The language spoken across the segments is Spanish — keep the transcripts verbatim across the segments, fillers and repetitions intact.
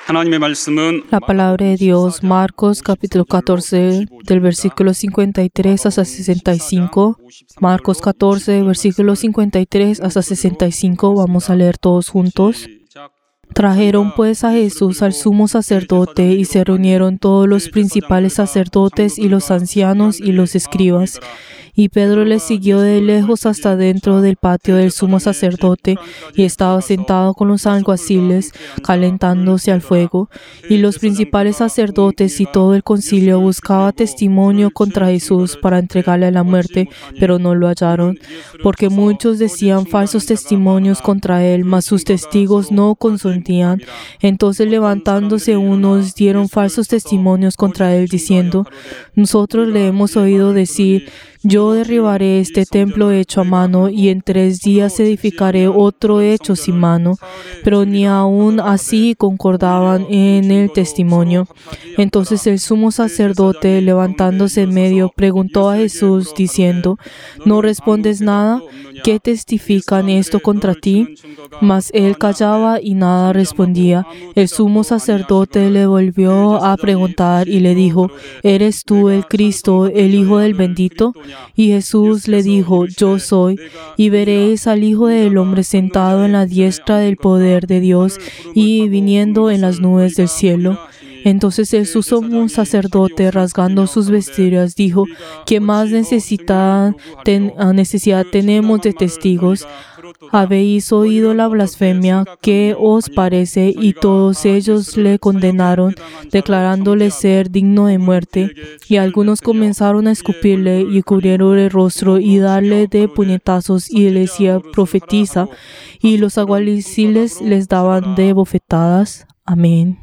La palabra de Dios, Marcos capítulo catorce, del versículo cincuenta y tres hasta sesenta y cinco. Marcos catorce, versículo cincuenta y tres hasta sesenta y cinco. Vamos a leer todos juntos. Trajeron pues a Jesús al sumo sacerdote y se reunieron todos los principales sacerdotes y los ancianos y los escribas. Y Pedro les siguió de lejos hasta dentro del patio del sumo sacerdote y estaba sentado con los alguaciles, calentándose al fuego. Y los principales sacerdotes y todo el concilio buscaba testimonio contra Jesús para entregarle a la muerte, pero no lo hallaron, porque muchos decían falsos testimonios contra él, mas sus testigos no consentían. Entonces levantándose unos dieron falsos testimonios contra él, diciendo: nosotros le hemos oído decir: yo derribaré este templo hecho a mano y en tres días edificaré otro hecho sin mano. Pero ni aun así concordaban en el testimonio. Entonces el sumo sacerdote, levantándose en medio, preguntó a Jesús, diciendo: ¿no respondes nada? ¿Qué testifican esto contra ti? Mas él callaba y nada respondía. El sumo sacerdote le volvió a preguntar y le dijo: ¿eres tú el Cristo, el Hijo del Bendito? Y Jesús le dijo: yo soy. Y veréis al Hijo del Hombre sentado en la diestra del poder de Dios y viniendo en las nubes del cielo. Entonces el sumo sacerdote, rasgando sus vestiduras, dijo: ¿qué más necesidad, ten, necesidad tenemos de testigos? Habéis oído la blasfemia, ¿qué os parece? Y todos ellos le condenaron, declarándole ser digno de muerte. Y algunos comenzaron a escupirle y cubrieron el rostro y darle de puñetazos, y le decía: profetiza. Y los alguaciles les daban de bofetadas. Amén.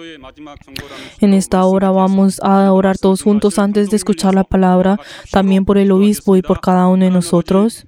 En esta hora vamos a orar todos juntos antes de escuchar la palabra, también por el obispo y por cada uno de nosotros.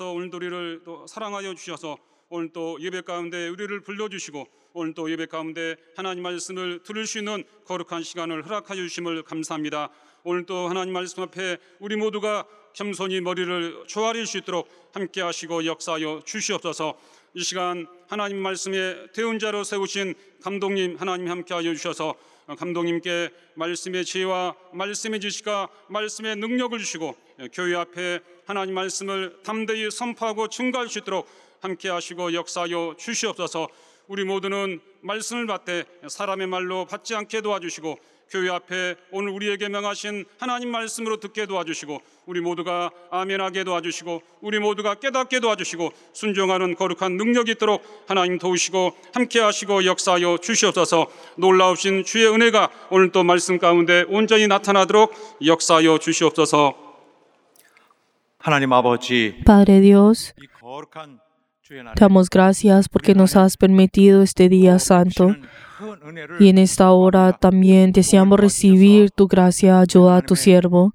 오늘도 예배 가운데 우리를 불러주시고 오늘도 예배 가운데 하나님 말씀을 들을 수 있는 거룩한 시간을 허락하여 주심을 감사합니다. 오늘도 하나님 말씀 앞에 우리 모두가 겸손히 머리를 조아릴 수 있도록 함께 하시고 역사하여 주시옵소서. 이 시간 하나님 말씀의 대언자로 세우신 감독님 하나님 함께하여 주셔서 감독님께 말씀의 지혜와 말씀의 지식과 말씀의 능력을 주시고 교회 앞에 하나님 말씀을 담대히 선포하고 증거할 수 있도록 함께 하시고 역사하여 주시옵소서. 우리 모두는 말씀을 받되 사람의 말로 받지 않게 도와주시고 교회 앞에 오늘 우리에게 명하신 하나님 말씀으로 듣게 도와주시고 우리 모두가 아멘하게 도와주시고 우리 모두가 깨닫게 도와주시고 순종하는 거룩한 능력이 있도록 하나님 도우시고 함께 하시고 역사하여 주시옵소서. 놀라우신 주의 은혜가 오늘 또 말씀 가운데 온전히 나타나도록 역사하여 주시옵소서. 하나님 아버지, Padre Dios, 이 거룩한 te damos gracias porque nos has permitido este día santo. Y en esta hora también deseamos recibir tu gracia. Ayuda a tu siervo.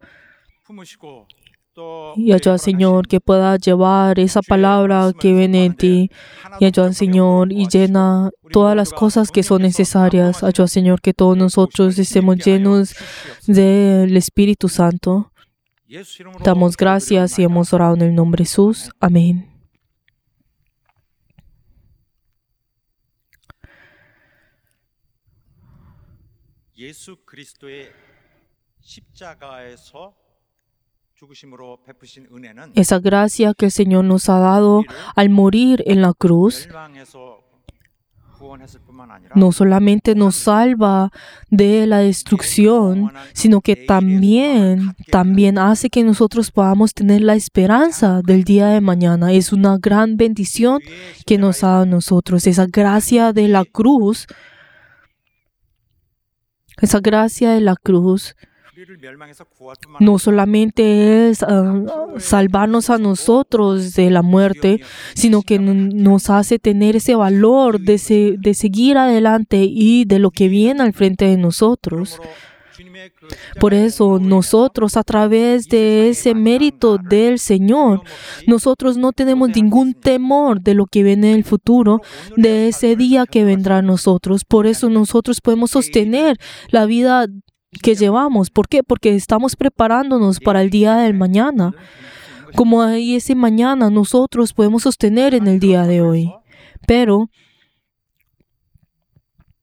Y ayuda, Señor, que pueda llevar esa palabra que viene de ti. Y ayuda, Señor, y llena todas las cosas que son necesarias. Ayuda, Señor, que todos nosotros estemos llenos del Espíritu Santo. Damos gracias y hemos orado en el nombre de Jesús. Amén. 예수 그리스도의 십자가에서 죽으심으로 베푸신 은혜는 Esa gracia que el Señor nos ha dado al morir en la cruz 멸망에서 구원했을 뿐만 아니라 no solamente nos salva de la destrucción, sino que también, también hace que nosotros podamos tener la esperanza del día de mañana. Es una gran bendición que nos ha dado a nosotros. Esa gracia de la cruz, esa gracia de la cruz 우리를 멸망에서 구할 뿐만 no solamente es uh, salvarnos a nosotros de la muerte, sino que n- nos hace tener ese valor de, se- de seguir adelante y de lo que viene al frente de nosotros. 주님의 그 Por eso nosotros, a través de ese mérito del Señor, nosotros no tenemos ningún temor de lo que viene en el futuro, de ese día que vendrá a nosotros. Por eso nosotros podemos sostener la vida que llevamos. ¿Por qué? Porque estamos preparándonos para el día del mañana. Como hay ese mañana, nosotros podemos sostener en el día de hoy. Pero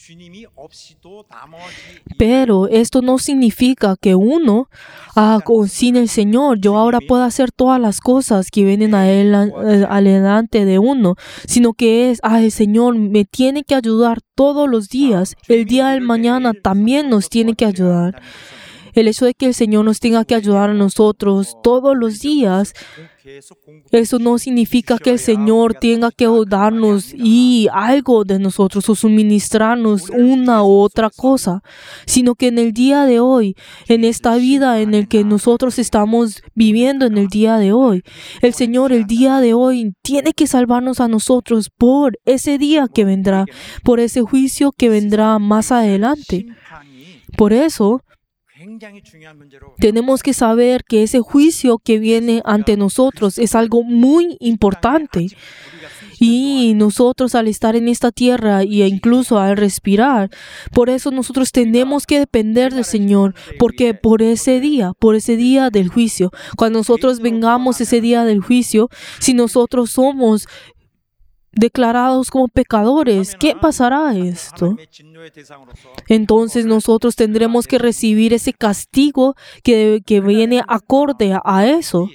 Pero esto no significa que uno, ah, con, sin el Señor, yo ahora pueda hacer todas las cosas que vienen a él, a, adelante de uno, sino que es, ah, el Señor me tiene que ayudar todos los días. El día del mañana también nos tiene que ayudar. El hecho de que el Señor nos tenga que ayudar a nosotros todos los días, eso no significa que el Señor tenga que darnos y algo de nosotros o suministrarnos una u otra cosa, sino que en el día de hoy, en esta vida en el que nosotros estamos viviendo en el día de hoy, el Señor el día de hoy tiene que salvarnos a nosotros por ese día que vendrá, por ese juicio que vendrá más adelante. Por eso, tenemos que saber que ese juicio que viene ante nosotros es algo muy importante. Y nosotros al estar en esta tierra e incluso al respirar, por eso nosotros tenemos que depender del Señor, porque por ese día, por ese día del juicio, cuando nosotros vengamos ese día del juicio, si nosotros somos declarados como pecadores, ¿qué pasará esto? Entonces nosotros tendremos que recibir ese castigo que, que viene acorde a eso.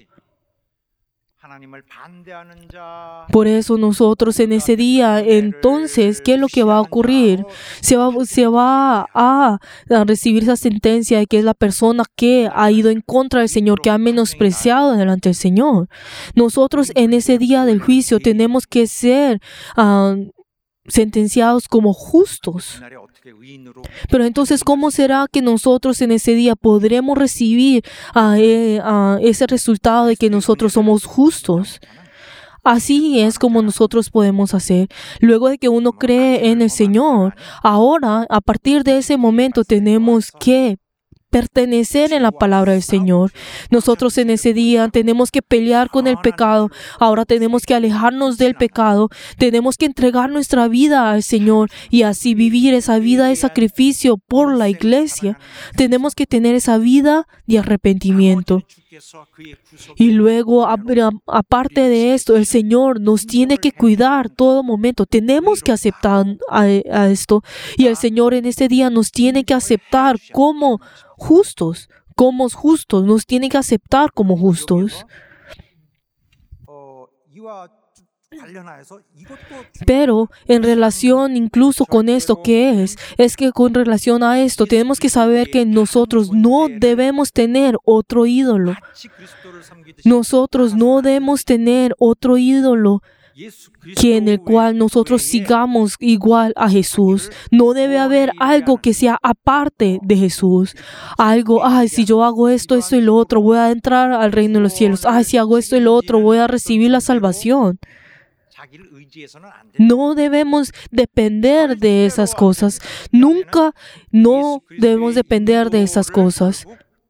Por eso nosotros en ese día, entonces, ¿qué es lo que va a ocurrir? Se va, se va a, a recibir esa sentencia de que es la persona que ha ido en contra del Señor, que ha menospreciado delante del Señor. Nosotros en ese día del juicio tenemos que ser uh, sentenciados como justos. Pero entonces, ¿cómo será que nosotros en ese día podremos recibir uh, eh, uh, ese resultado de que nosotros somos justos? Así es como nosotros podemos hacer. Luego de que uno cree en el Señor, ahora, a partir de ese momento, tenemos que pertenecer en la palabra del Señor. Nosotros en ese día tenemos que pelear con el pecado. Ahora tenemos que alejarnos del pecado. Tenemos que entregar nuestra vida al Señor y así vivir esa vida de sacrificio por la iglesia. Tenemos que tener esa vida de arrepentimiento. Y luego, aparte de esto, el Señor nos tiene que cuidar todo momento. Tenemos que aceptar a, a esto. Y el Señor en este día nos tiene que aceptar como justos. Como justos. Nos tiene que aceptar como justos. Pero en relación incluso con esto, ¿qué es? Es que con relación a esto tenemos que saber que nosotros no debemos tener otro ídolo. Nosotros no debemos tener otro ídolo que en el cual nosotros sigamos igual a Jesús. No debe haber algo que sea aparte de Jesús. Algo, ay, si yo hago esto, esto y lo otro, voy a entrar al reino de los cielos. Ay, si hago esto y lo otro, voy a recibir la salvación. No debemos depender de esas cosas. Nunca no debemos depender de esas cosas.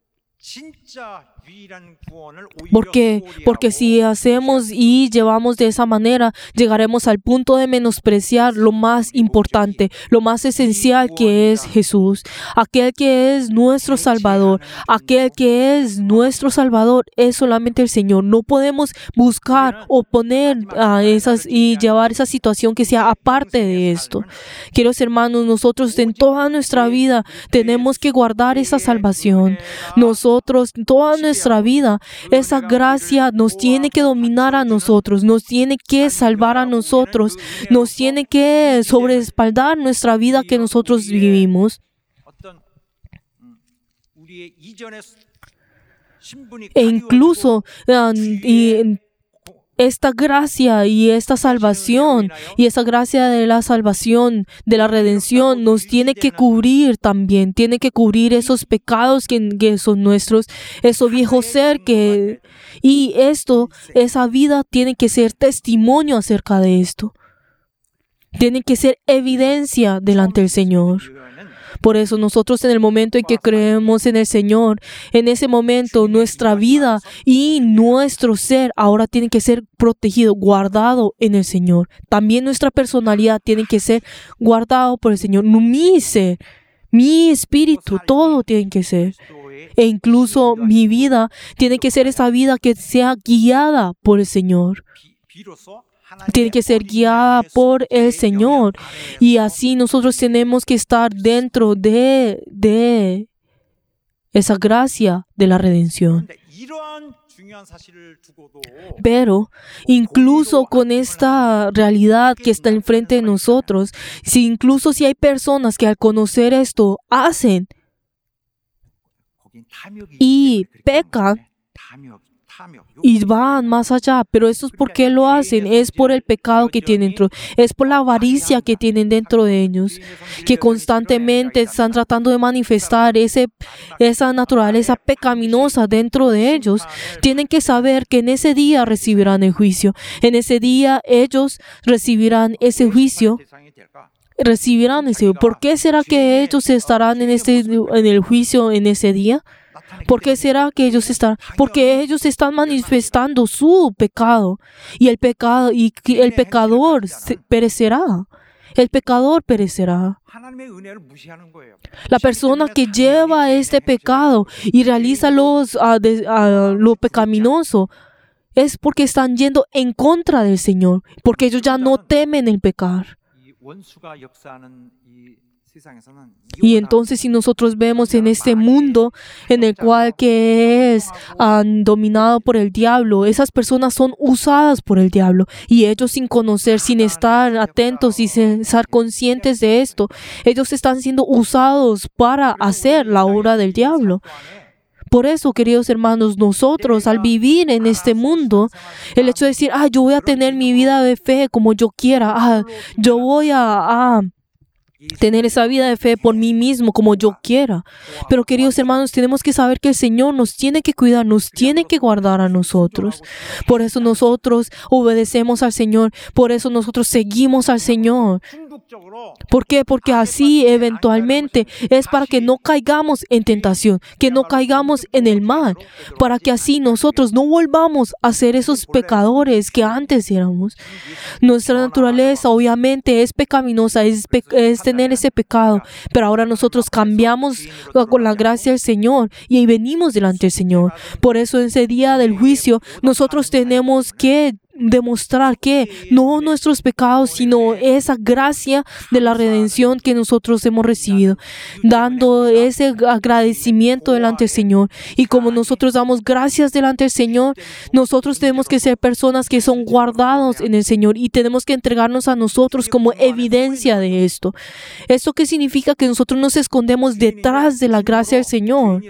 ¿Por qué? Porque si hacemos y llevamos de esa manera, llegaremos al punto de menospreciar lo más importante, lo más esencial que es Jesús, aquel que es nuestro Salvador, aquel que es nuestro Salvador es solamente el Señor. No podemos buscar o poner a esas y llevar esa situación que sea aparte de esto. Queridos hermanos, nosotros en toda nuestra vida tenemos que guardar esa salvación. Nosotros, toda nuestra vida, esa gracia nos tiene que dominar a nosotros, nos tiene que salvar a nosotros, nos tiene que sobreespaldar nuestra vida que nosotros vivimos. E incluso uh, y, esta gracia y esta salvación y esa gracia de la salvación, de la redención, nos tiene que cubrir también. Tiene que cubrir esos pecados que, que son nuestros, eso viejo ser que... Y esto, esa vida tiene que ser testimonio acerca de esto. Tiene que ser evidencia delante del Señor. Por eso nosotros en el momento en que creemos en el Señor, en ese momento nuestra vida y nuestro ser ahora tiene que ser protegido, guardado en el Señor. También nuestra personalidad tiene que ser guardado por el Señor. Mi ser, mi espíritu, todo tiene que ser. E incluso mi vida tiene que ser esa vida que sea guiada por el Señor. tiene que ser guiada por el Señor. Y así nosotros tenemos que estar dentro de, de esa gracia de la redención. Pero incluso con esta realidad que está enfrente de nosotros, si incluso si hay personas que al conocer esto hacen y pecan y van más allá, pero eso es porque lo hacen, es por el pecado que tienen dentro, es por la avaricia que tienen dentro de ellos, que constantemente están tratando de manifestar ese, esa naturaleza pecaminosa dentro de ellos. Tienen que saber que en ese día recibirán el juicio, en ese día ellos recibirán ese juicio. Recibirán ese. ¿Por qué será que ellos estarán en, este, en el juicio en ese día? ¿Por qué será que ellos están? Porque ellos están manifestando su pecado y el pecado y el pecador perecerá. El pecador perecerá. La persona que lleva este pecado y realiza los, uh, de, uh, lo pecaminoso es porque están yendo en contra del Señor, porque ellos ya no temen el pecar. Y entonces si nosotros vemos en este mundo en el cual que es um, dominado por el diablo, esas personas son usadas por el diablo y ellos sin conocer, sin estar atentos y sin estar conscientes de esto, ellos están siendo usados para hacer la obra del diablo. Por eso, queridos hermanos, nosotros al vivir en este mundo, el hecho de decir, ah, yo voy a tener mi vida de fe como yo quiera, ah, yo voy a... a tener esa vida de fe por mí mismo como yo quiera. Pero queridos hermanos, tenemos que saber que el Señor nos tiene que cuidar, nos tiene que guardar a nosotros. Por eso nosotros obedecemos al Señor, por eso nosotros seguimos al Señor. ¿Por qué? Porque así eventualmente es para que no caigamos en tentación, que no caigamos en el mal, para que así nosotros no volvamos a ser esos pecadores que antes éramos. Nuestra naturaleza obviamente es pecaminosa, es, pe- es tener ese pecado, pero ahora nosotros cambiamos con la gracia del Señor y venimos delante del Señor. Por eso en ese día del juicio nosotros tenemos que demostrar que no nuestros pecados, sino esa gracia de la redención que nosotros hemos recibido, dando ese agradecimiento delante del Señor. Y como nosotros damos gracias delante del Señor, nosotros tenemos que ser personas que son guardados en el Señor y tenemos que entregarnos a nosotros como evidencia de esto. ¿Esto qué significa? Que nosotros nos escondemos detrás de la gracia del Señor.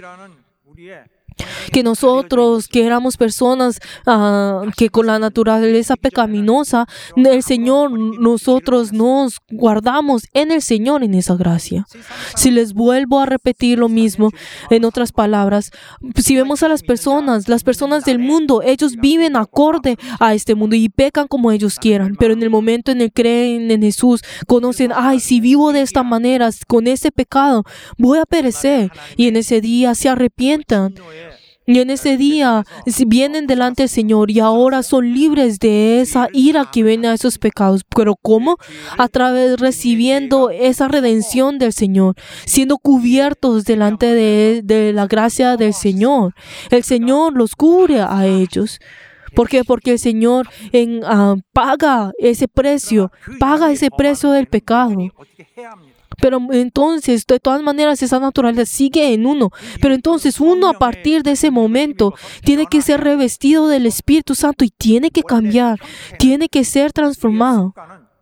Que nosotros, que éramos personas uh, que con la naturaleza pecaminosa, el Señor, nosotros nos guardamos en el Señor en esa gracia. Si les vuelvo a repetir lo mismo, en otras palabras, si vemos a las personas, las personas del mundo, ellos viven acorde a este mundo y pecan como ellos quieran, pero en el momento en el que creen en Jesús, conocen, ay, si vivo de esta manera, con ese pecado, voy a perecer, y en ese día se arrepientan. Y en ese día vienen delante del Señor y ahora son libres de esa ira que viene a esos pecados. ¿Pero cómo? A través recibiendo esa redención del Señor, siendo cubiertos delante de, de la gracia del Señor. El Señor los cubre a ellos. ¿Por qué? Porque el Señor en, uh, paga ese precio, paga ese precio del pecado. Pero entonces, de todas maneras, esa naturaleza sigue en uno. Pero entonces uno a partir de ese momento tiene que ser revestido del Espíritu Santo y tiene que cambiar, tiene que ser transformado.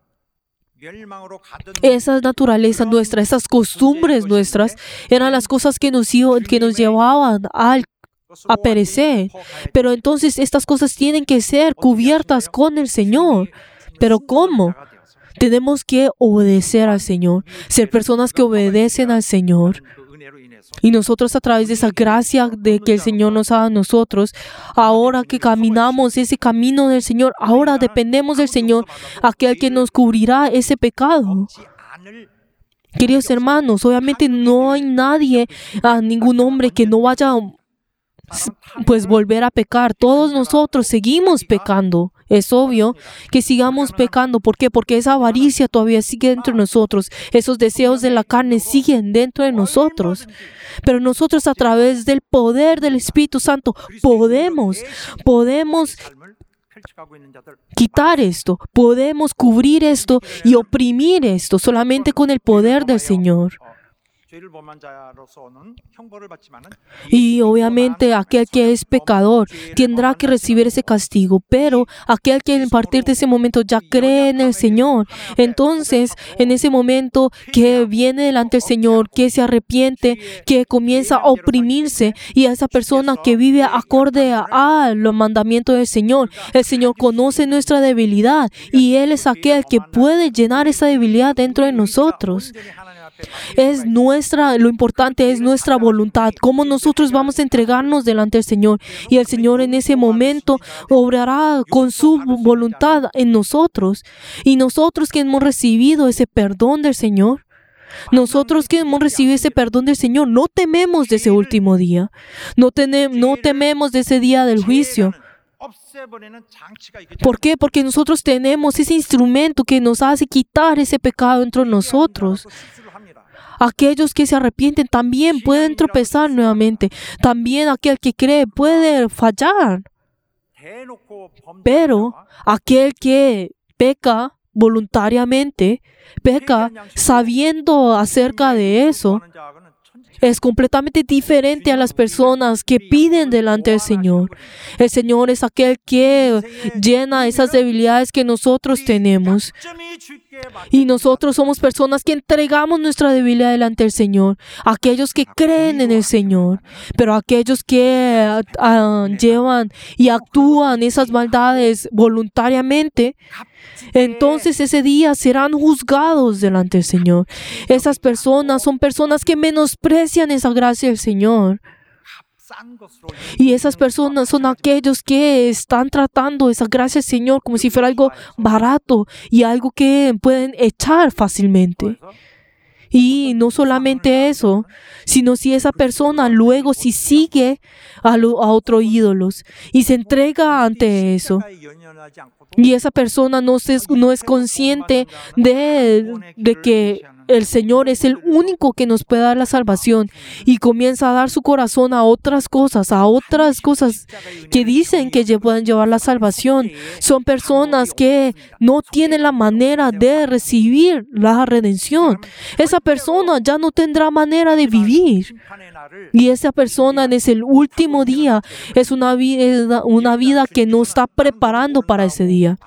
Esas naturalezas nuestras, esas costumbres nuestras, eran las cosas que nos, que nos llevaban al a perecer. Pero entonces estas cosas tienen que ser cubiertas con el Señor. ¿Pero cómo? Tenemos que obedecer al Señor, ser personas que obedecen al Señor. Y nosotros a través de esa gracia de que el Señor nos ha dado a nosotros, ahora que caminamos ese camino del Señor, ahora dependemos del Señor, aquel que nos cubrirá ese pecado. Queridos hermanos, obviamente no hay nadie, a ningún hombre que no vaya a pues volver a pecar. Todos nosotros seguimos pecando. Es obvio que sigamos pecando. ¿Por qué? Porque esa avaricia todavía sigue dentro de nosotros. Esos deseos de la carne siguen dentro de nosotros. Pero nosotros a través del poder del Espíritu Santo podemos, podemos quitar esto, podemos cubrir esto y oprimir esto solamente con el poder del Señor. Y obviamente aquel que es pecador tendrá que recibir ese castigo, pero aquel que a partir de ese momento ya cree en el Señor, entonces en ese momento que viene delante del Señor, que se arrepiente, que comienza a oprimirse, y a esa persona que vive acorde a, a los mandamientos del Señor, el Señor conoce nuestra debilidad y Él es aquel que puede llenar esa debilidad dentro de nosotros. Es nuestra, lo importante es nuestra voluntad, cómo nosotros vamos a entregarnos delante del Señor, y el Señor en ese momento obrará con su voluntad en nosotros, y nosotros que hemos recibido ese perdón del Señor, nosotros que hemos recibido ese perdón del Señor, no tememos de ese último día, no, tene, no tememos de ese día del juicio. ¿Por qué? Porque nosotros tenemos ese instrumento que nos hace quitar ese pecado entre nosotros. Aquellos que se arrepienten también pueden tropezar nuevamente. También aquel que cree puede fallar. Pero aquel que peca voluntariamente, peca sabiendo acerca de eso, es completamente diferente a las personas que piden delante del Señor. El Señor es aquel que llena esas debilidades que nosotros tenemos. Y nosotros somos personas que entregamos nuestra debilidad delante del Señor. Aquellos que creen en el Señor. Pero aquellos que uh, llevan y actúan esas maldades voluntariamente, entonces ese día serán juzgados delante del Señor. Esas personas son personas que menosprecian esa gracia del Señor. Y esas personas son aquellos que están tratando esa gracia del Señor como si fuera algo barato y algo que pueden echar fácilmente. Y no solamente eso, sino si esa persona luego si sigue a, lo, a otros ídolos y se entrega ante eso, y esa persona no, se, no es consciente de, de que el Señor es el único que nos puede dar la salvación, y comienza a dar su corazón a otras cosas, a otras cosas que dicen que pueden llevar la salvación. Son personas que no tienen la manera de recibir la redención. Esa persona ya no tendrá manera de vivir. Y esa persona en ese último día es una vida, una vida que no está preparando para ese día.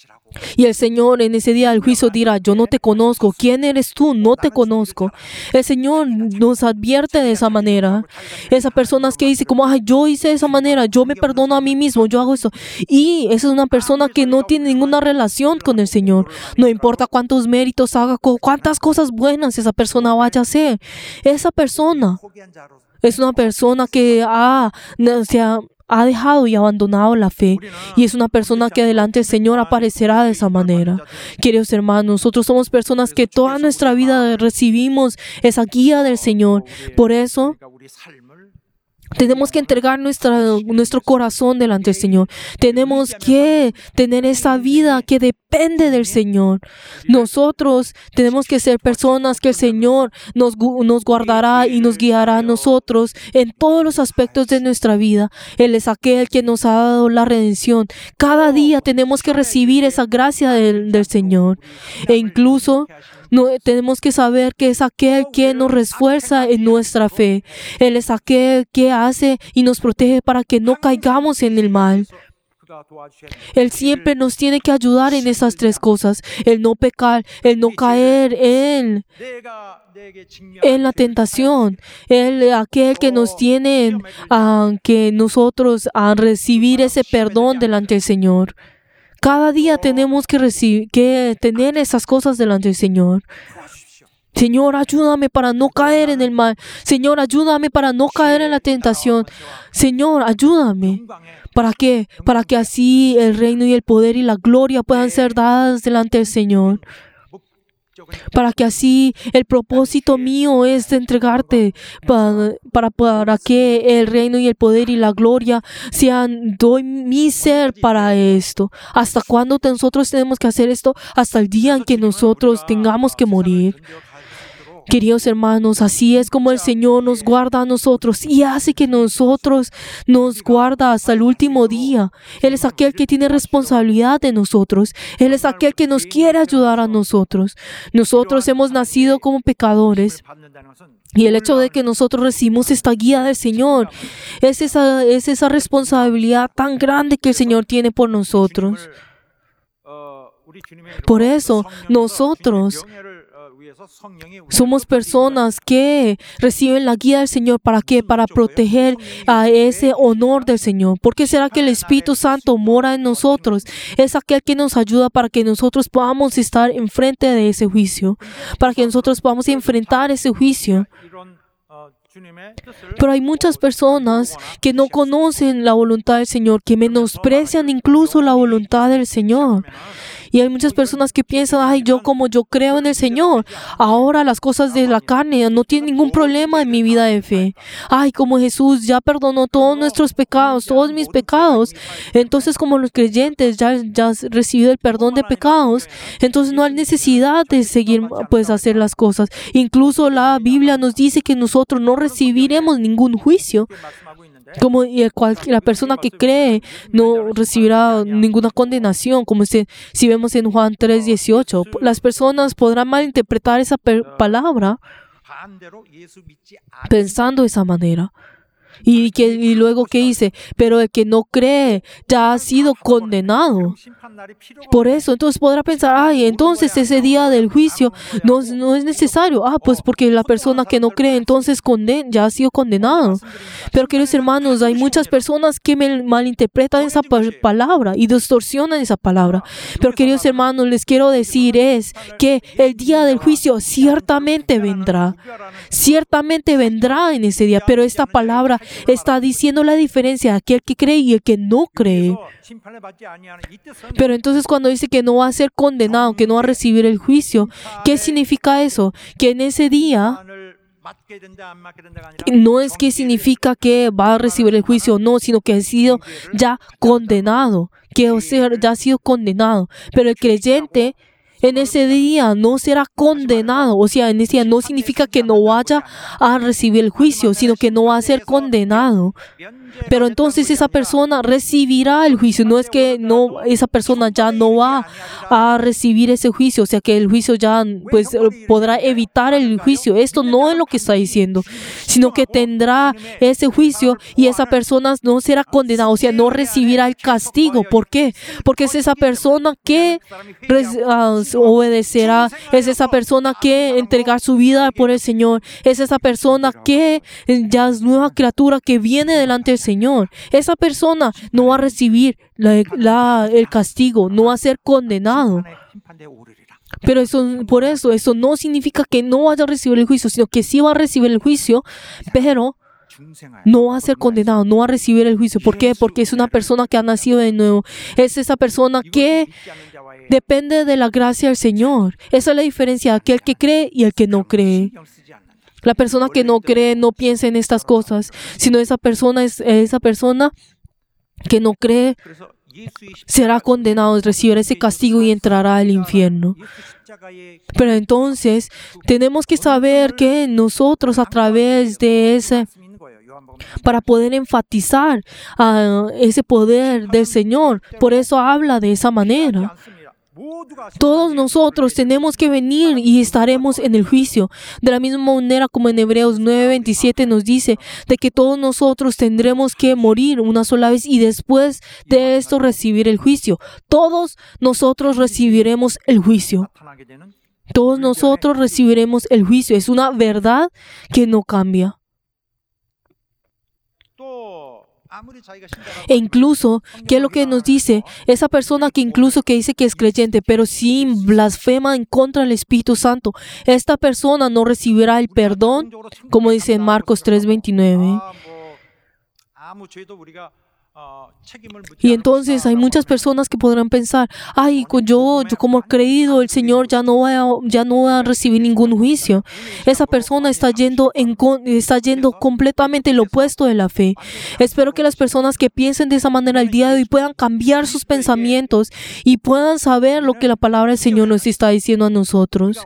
Y el Señor en ese día del juicio dirá: yo no te conozco. ¿Quién eres tú? No te conozco. El Señor nos advierte de esa manera. Esas personas que dicen como: ay, yo hice de esa manera, yo me perdono a mí mismo, yo hago eso. Y esa es una persona que no tiene ninguna relación con el Señor. No importa cuántos méritos haga, cuántas cosas buenas esa persona vaya a hacer. Esa persona es una persona que ha... O sea, ha dejado y abandonado la fe, y es una persona que delante del Señor aparecerá de esa manera. Queridos hermanos, nosotros somos personas que toda nuestra vida recibimos esa guía del Señor. Por eso tenemos que entregar nuestra, nuestro corazón delante del Señor. Tenemos que tener esa vida que depende del Señor. Nosotros tenemos que ser personas que el Señor nos, nos guardará y nos guiará a nosotros en todos los aspectos de nuestra vida. Él es aquel que nos ha dado la redención. Cada día tenemos que recibir esa gracia del, del Señor. E incluso no, tenemos que saber que es aquel que nos refuerza en nuestra fe. Él es aquel que hace y nos protege para que no caigamos en el mal. Él siempre nos tiene que ayudar en esas tres cosas: el no pecar, el no caer en, en la tentación, Él aquel que nos tiene a que nosotros a recibir ese perdón delante del Señor. Cada día tenemos que, recibir, que tener esas cosas delante del Señor. Señor, ayúdame para no caer en el mal. Señor, ayúdame para no caer en la tentación. Señor, ayúdame. ¿Para qué? Para que así el reino y el poder y la gloria puedan ser dadas delante del Señor. Para que así el propósito mío es de entregarte para, para, para que el reino y el poder y la gloria sean, doy mi ser para esto. ¿Hasta cuándo nosotros tenemos que hacer esto? Hasta el día en que nosotros tengamos que morir. Queridos hermanos, así es como el Señor nos guarda a nosotros y hace que nosotros nos guarda hasta el último día. Él es aquel que tiene responsabilidad de nosotros. Él es aquel que nos quiere ayudar a nosotros. Nosotros hemos nacido como pecadores. Y el hecho de que nosotros recibimos esta guía del Señor es esa, es esa responsabilidad tan grande que el Señor tiene por nosotros. Por eso, nosotros somos personas que reciben la guía del Señor. ¿Para qué? Para proteger a ese honor del Señor. ¿Por qué será que el Espíritu Santo mora en nosotros? Es aquel que nos ayuda para que nosotros podamos estar enfrente de ese juicio, para que nosotros podamos enfrentar ese juicio. Pero hay muchas personas que no conocen la voluntad del Señor, que menosprecian incluso la voluntad del Señor. Y hay muchas personas que piensan, ay, yo como yo creo en el Señor, ahora las cosas de la carne no tienen ningún problema en mi vida de fe. Ay, como Jesús ya perdonó todos nuestros pecados, todos mis pecados, entonces como los creyentes ya, ya han recibido el perdón de pecados, entonces no hay necesidad de seguir, pues, hacer las cosas. Incluso la Biblia nos dice que nosotros no recibiremos ningún juicio. Como la persona que cree no recibirá ninguna condenación, como si, si vemos en Juan tres dieciocho. Las personas podrán malinterpretar esa palabra pensando de esa manera. Y, que, y luego, ¿qué dice? Pero el que no cree ya ha sido condenado. Por eso, entonces podrá pensar, ay, entonces ese día del juicio no, no es necesario. Ah, pues porque la persona que no cree entonces conden, ya ha sido condenado. Pero, queridos hermanos, hay muchas personas que me malinterpretan esa palabra y distorsionan esa palabra. Pero, queridos hermanos, les quiero decir es que el día del juicio ciertamente vendrá. Ciertamente vendrá en ese día, pero esta palabra está diciendo la diferencia de aquel que cree y el que no cree. Pero entonces cuando dice que no va a ser condenado, que no va a recibir el juicio, ¿qué significa eso? Que en ese día no es que significa que va a recibir el juicio, no, sino que ha sido ya condenado, que o sea, ya ha sido condenado. Pero el creyente en ese día no será condenado. O sea, en ese día no significa que no vaya a recibir el juicio, sino que no va a ser condenado. Pero entonces esa persona recibirá el juicio. No es que no, esa persona ya no va a recibir ese juicio. O sea, que el juicio ya pues, podrá evitar el juicio. Esto no es lo que está diciendo, sino que tendrá ese juicio y esa persona no será condenada. O sea, no recibirá el castigo. ¿Por qué? Porque es esa persona que uh, obedecerá. Es esa persona que entregar su vida por el Señor. Es esa persona que ya es nueva criatura que viene delante del Señor. Esa persona no va a recibir la, la, el castigo, no va a ser condenado. Pero eso, por eso, eso no significa que no vaya a recibir el juicio, sino que sí va a recibir el juicio, pero no va a ser condenado, no va a recibir el juicio. ¿Por qué? Porque es una persona que ha nacido de nuevo. Es esa persona que depende de la gracia del Señor. Esa es la diferencia de aquel que cree y el que no cree. La persona que no cree no piensa en estas cosas, sino esa persona es esa persona que no cree será condenado, recibirá ese castigo y entrará al infierno. Pero entonces tenemos que saber que nosotros a través de ese, para poder enfatizar uh, ese poder del Señor, por eso habla de esa manera. Todos nosotros tenemos que venir y estaremos en el juicio. De la misma manera como en Hebreos nueve veintisiete nos dice de que todos nosotros tendremos que morir una sola vez y después de esto recibir el juicio. Todos nosotros recibiremos el juicio. Todos nosotros recibiremos el juicio. Es una verdad que no cambia. E incluso, ¿qué es lo que nos dice? Esa persona que incluso que dice que es creyente, pero sí blasfema en contra del Espíritu Santo, esta persona no recibirá el perdón, como dice en Marcos tres veintinueve. Y entonces hay muchas personas que podrán pensar, ay, yo, yo como he creído, el Señor ya no va a, ya no va a recibir ningún juicio. Esa persona está yendo, en, está yendo completamente lo opuesto de la fe. Espero que las personas que piensen de esa manera el día de hoy puedan cambiar sus pensamientos y puedan saber lo que la palabra del Señor nos está diciendo a nosotros.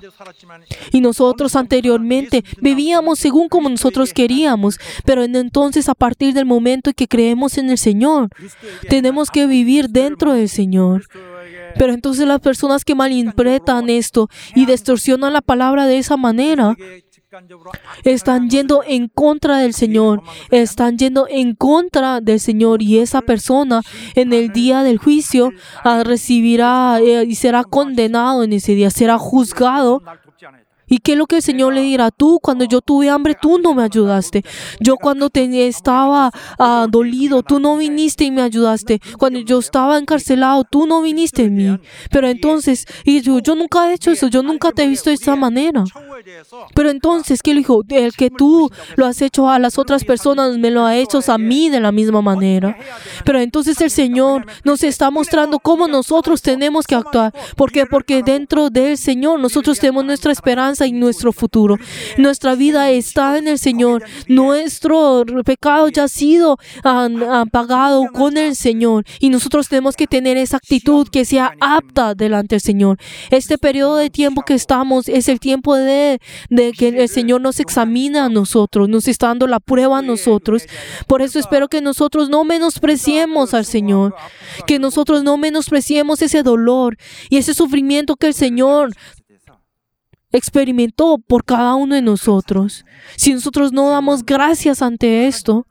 Y nosotros anteriormente vivíamos según como nosotros queríamos, pero en entonces a partir del momento en que creemos en el Señor, tenemos que vivir dentro del Señor. Pero entonces las personas que malinterpretan esto y distorsionan la palabra de esa manera, están yendo en contra del Señor, están yendo en contra del Señor, y esa persona en el día del juicio ah, recibirá eh, y será condenado en ese día, será juzgado. ¿Y qué es lo que el Señor le dirá? Tú, cuando yo tuve hambre, tú no me ayudaste. Yo cuando te, estaba uh, dolido, tú no viniste y me ayudaste. Cuando yo estaba encarcelado, tú no viniste en mí. Pero entonces, y yo, yo nunca he hecho eso, yo nunca te he visto de esta manera. Pero entonces, ¿qué le dijo? El que tú lo has hecho a las otras personas, me lo ha hecho a mí de la misma manera. Pero entonces el Señor nos está mostrando cómo nosotros tenemos que actuar. ¿Por qué? Porque dentro del Señor nosotros tenemos nuestra esperanza y nuestro futuro. Nuestra vida está en el Señor. Nuestro pecado ya ha sido uh, uh, pagado con el Señor. Y nosotros tenemos que tener esa actitud que sea apta delante del Señor. Este periodo de tiempo que estamos es el tiempo de, de que el Señor nos examina a nosotros, nos está dando la prueba a nosotros. Por eso espero que nosotros no menospreciemos al Señor, que nosotros no menospreciemos ese dolor y ese sufrimiento que el Señor experimentó por cada uno de nosotros. Si nosotros no damos gracias ante esto,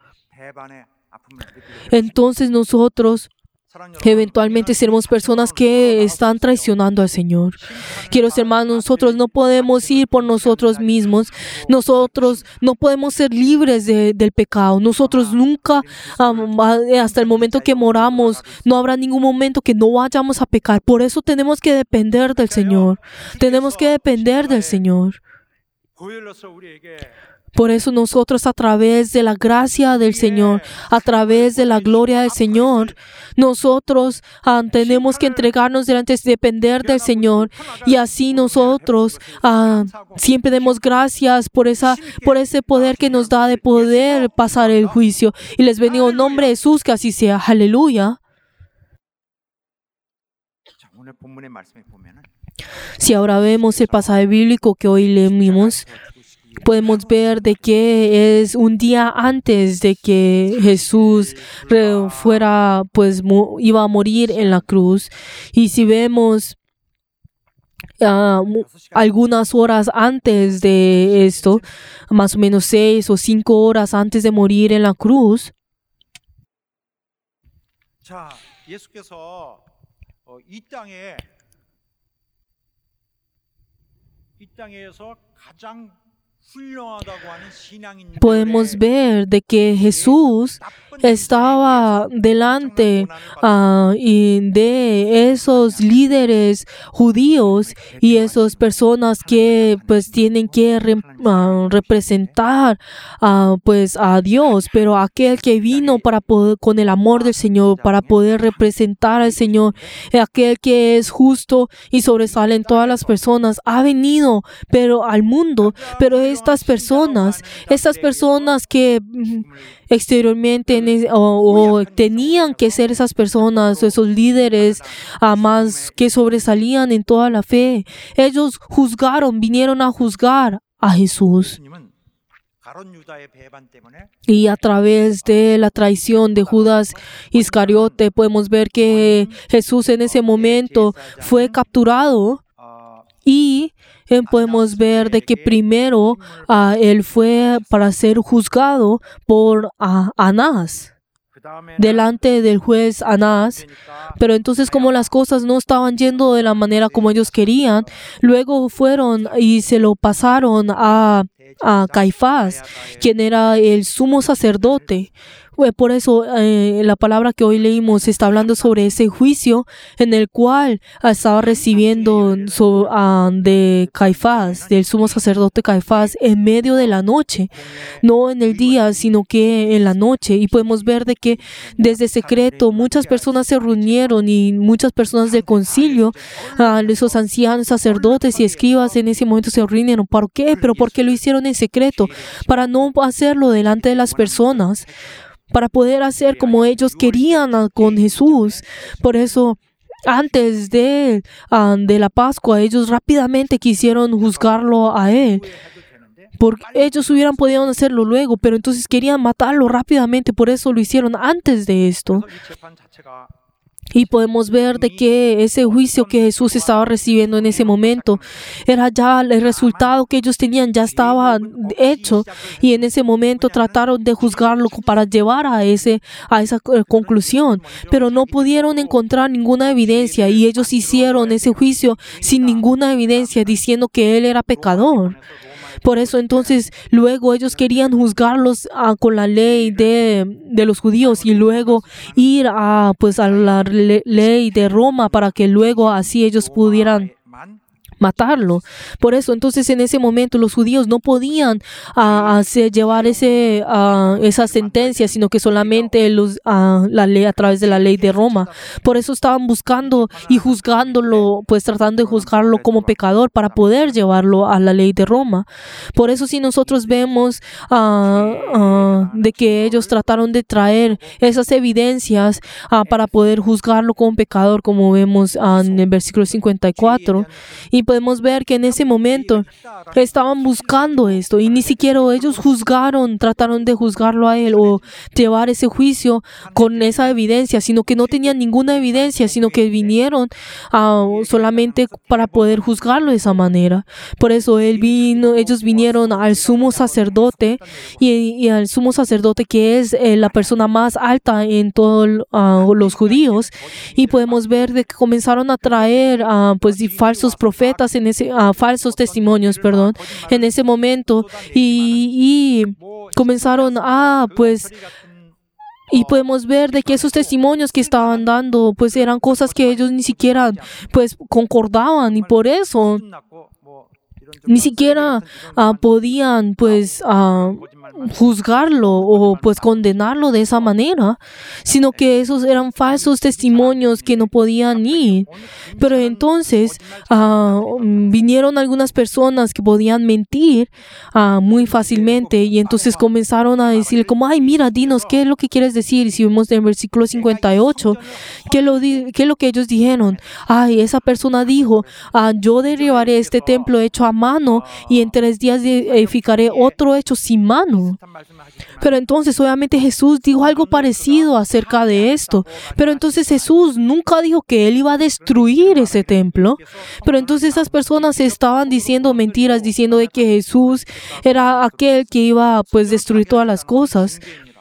entonces nosotros eventualmente seremos personas que están traicionando al Señor. Queridos hermanos, nosotros no podemos ir por nosotros mismos. Nosotros no podemos ser libres de, del pecado. Nosotros nunca, um, hasta el momento que moramos, no habrá ningún momento que no vayamos a pecar. Por eso tenemos que depender del Señor. Tenemos que depender del Señor. Por eso nosotros, a través de la gracia del Señor, a través de la gloria del Señor, nosotros uh, tenemos que entregarnos delante de depender del Señor, y así nosotros uh, siempre demos gracias por esa por ese poder que nos da de poder pasar el juicio. Y les bendigo en nombre de Jesús, que así sea. Aleluya. Si ahora vemos el pasaje bíblico que hoy leímos, podemos ver de que es un día antes de que Jesús fuera, pues, iba a morir en la cruz. Y si vemos uh, algunas horas antes de esto, más o menos seis o cinco horas antes de morir en la cruz, podemos ver de que Jesús estaba delante uh, y de esos líderes judíos y esas personas que pues tienen que re, uh, representar uh, pues a Dios, pero aquel que vino para poder, con el amor del Señor, para poder representar al Señor, aquel que es justo y sobresale en todas las personas, ha venido pero al mundo, pero estas personas, estas personas que exteriormente o, o tenían que ser esas personas, esos líderes uh, más que sobresalían en toda la fe, ellos juzgaron, vinieron a juzgar a Jesús. Y a través de la traición de Judas Iscariote podemos ver que Jesús en ese momento fue capturado, y eh, podemos ver de que primero uh, él fue para ser juzgado por uh, Anás, delante del juez Anás. Pero entonces, como las cosas no estaban yendo de la manera como ellos querían, luego fueron y se lo pasaron a, a Caifás, quien era el sumo sacerdote. Por eso eh, la palabra que hoy leímos está hablando sobre ese juicio en el cual estaba recibiendo so, uh, de Caifás, del sumo sacerdote Caifás, en medio de la noche, no en el día, sino que en la noche. Y podemos ver de que desde secreto muchas personas se reunieron, y muchas personas del concilio, uh, esos ancianos, sacerdotes y escribas, en ese momento se reunieron. ¿Por qué? ¿Pero por qué lo hicieron en secreto? Para no hacerlo delante de las personas, para poder hacer como ellos querían con Jesús. Por eso antes de, uh, de la Pascua, ellos rápidamente quisieron juzgarlo a él. Porque ellos hubieran podido hacerlo luego, pero entonces querían matarlo rápidamente, por eso lo hicieron antes de esto. Y podemos ver de que ese juicio que Jesús estaba recibiendo en ese momento era ya el resultado que ellos tenían, ya estaba hecho. Y en ese momento trataron de juzgarlo para llevar a, ese, a esa conclusión. Pero no pudieron encontrar ninguna evidencia y ellos hicieron ese juicio sin ninguna evidencia, diciendo que él era pecador. Por eso entonces luego ellos querían juzgarlos uh, con la ley de, de los judíos y luego ir a, pues, a la le- ley de Roma para que luego así ellos pudieran matarlo. Por eso entonces en ese momento los judíos no podían uh, hacer, llevar ese, uh, esa sentencia, sino que solamente los, uh, la ley a través de la ley de Roma. Por eso estaban buscando y juzgándolo, pues tratando de juzgarlo como pecador para poder llevarlo a la ley de Roma. Por eso si nosotros vemos uh, uh, de que ellos trataron de traer esas evidencias uh, para poder juzgarlo como pecador, como vemos uh, en el versículo cincuenta y cuatro, y podemos ver que en ese momento estaban buscando esto y ni siquiera ellos juzgaron, trataron de juzgarlo a él o llevar ese juicio con esa evidencia, sino que no tenían ninguna evidencia, sino que vinieron uh, solamente para poder juzgarlo de esa manera. Por eso él vino, ellos vinieron al sumo sacerdote y, y al sumo sacerdote que es eh, la persona más alta en todos uh, los judíos, y podemos ver de que comenzaron a traer uh, pues falsos profetas en ese uh, falsos testimonios, perdón, en ese momento y, y comenzaron a pues y podemos ver de que esos testimonios que estaban dando pues eran cosas que ellos ni siquiera pues concordaban, y por eso ni siquiera uh, podían pues uh, juzgarlo o pues condenarlo de esa manera, sino que esos eran falsos testimonios que no podían ir. Pero entonces uh, vinieron algunas personas que podían mentir uh, muy fácilmente, y entonces comenzaron a decir como, ay, mira, dinos, ¿qué es lo que quieres decir? Y si vemos en el versículo cincuenta y ocho, ¿qué, lo di- qué es lo que ellos dijeron? Ay, esa persona dijo, uh, yo derribaré este templo hecho a mano y en tres días edificaré otro hecho sin mano. Pero entonces obviamente Jesús dijo algo parecido acerca de esto. Pero entonces Jesús nunca dijo que Él iba a destruir ese templo. Pero entonces esas personas estaban diciendo mentiras, diciendo de que Jesús era aquel que iba pues destruir todas las cosas.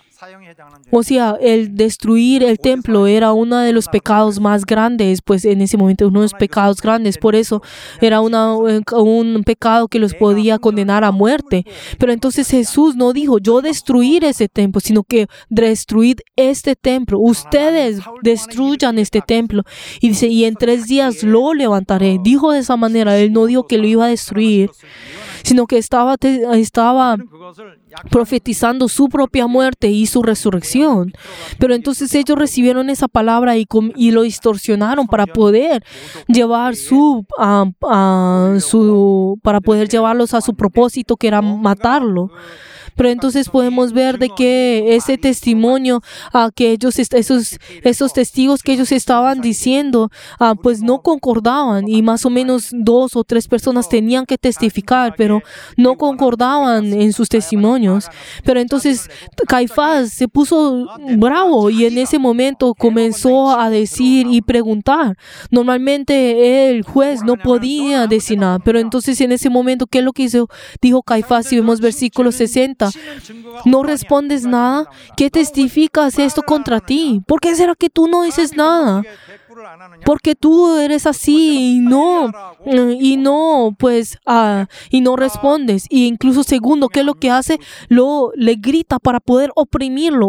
O sea, el destruir el templo era uno de los pecados más grandes, pues en ese momento uno de los pecados grandes, por eso era una, un pecado que los podía condenar a muerte. Pero entonces Jesús no dijo, yo destruir ese templo, sino que destruid este templo. Ustedes destruyan este templo. Y dice, y en tres días lo levantaré. Dijo de esa manera, Él no dijo que lo iba a destruir, sino que estaba, estaba profetizando su propia muerte y su resurrección. Pero entonces ellos recibieron esa palabra y, y lo distorsionaron para poder llevar su, uh, uh, su, para poder llevarlos a su propósito, que era matarlo. Pero entonces podemos ver de que ese testimonio, uh, que ellos, esos, esos testigos que ellos estaban diciendo, uh, pues no concordaban, y más o menos dos o tres personas tenían que testificar, pero no concordaban en sus testimonios. Pero entonces Caifás se puso bravo y en ese momento comenzó a decir y preguntar. Normalmente el juez no podía decir nada, pero entonces en ese momento, ¿qué es lo que hizo? Dijo Caifás, si vemos versículo sesenta, no respondes nada. ¿Qué testificas esto contra ti? ¿Por qué será que tú no dices nada? Porque tú eres así y no, y no, pues, uh, y no respondes. Y incluso segundo, ¿qué es lo que hace? Lo, le grita para poder oprimirlo.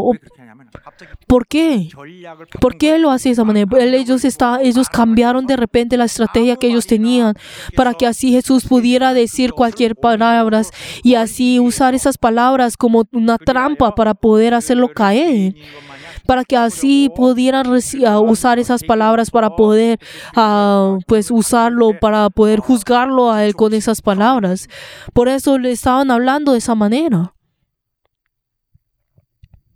¿Por qué? ¿Por qué lo hace de esa manera? Ellos, está, ellos cambiaron de repente la estrategia que ellos tenían para que así Jesús pudiera decir cualquier palabra y así usar esas palabras como una trampa para poder hacerlo caer, para que así pudieran uh, usar esas palabras para poder uh, pues usarlo, para poder juzgarlo a él con esas palabras. Por eso le estaban hablando de esa manera.